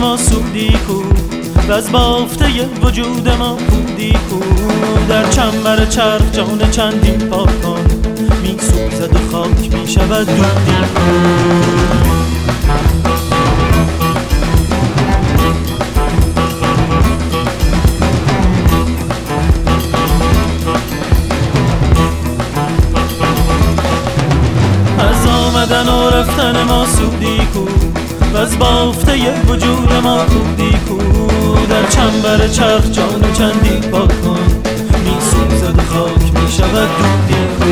ما سودی کو و از بافته وجود ما بودی کو. در چنبر چرخ جان چندین پاکان می سوزد و خاک می شود دودی کو. از آمدن و رفتن ما سودی کو و از بافته وجود ما بودی کو. در چنبر چرخ جان چندین پاکان می سوزد و خاک می شود دودی کو.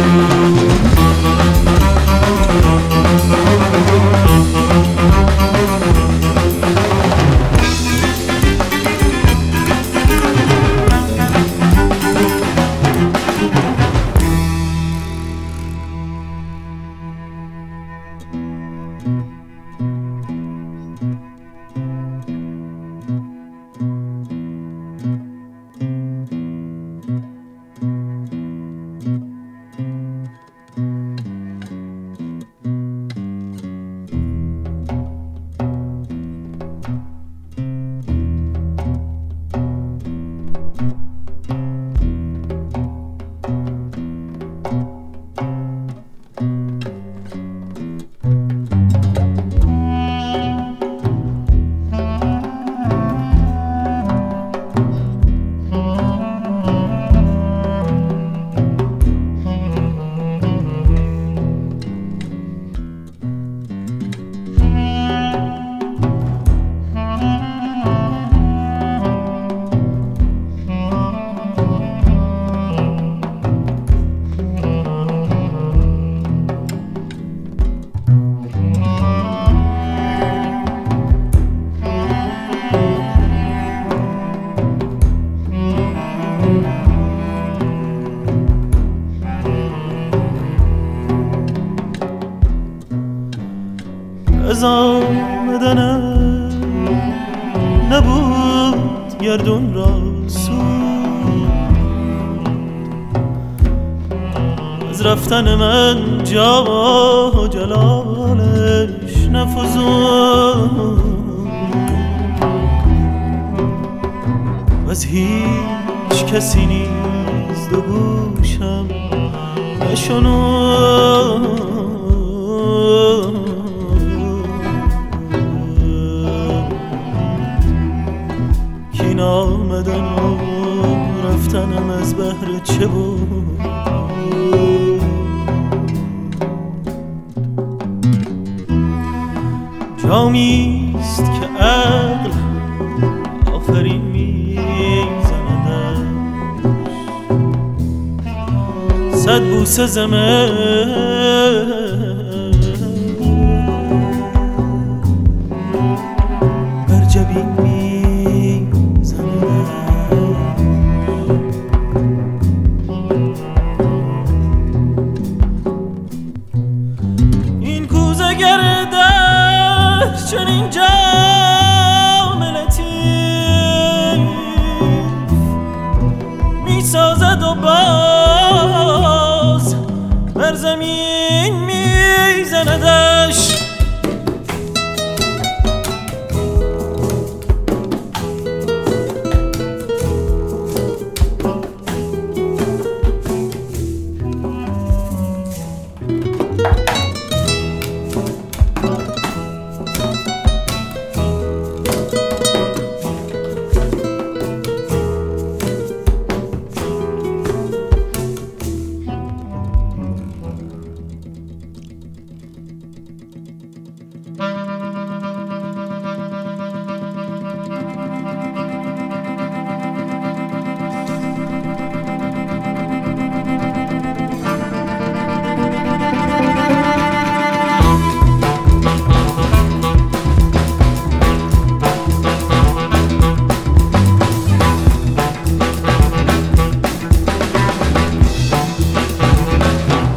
از آمدنم نبود گردون را سود، از رفتن من جا جلالش نفزود و از هیچ کسی نیز دو گوشم نشنود. این آمدن و رفتنم از بهر چه بود؟ جامیست که عقل آفرین میزندش، صد بوسه زمه بر جبین چنین جام لطیف می سازد و باز بر زمین می زندش.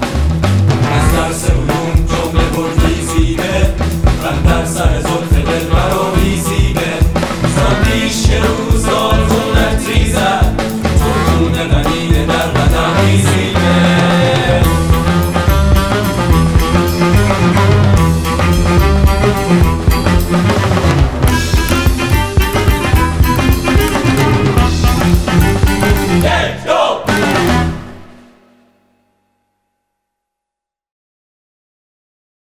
در سر زلف دل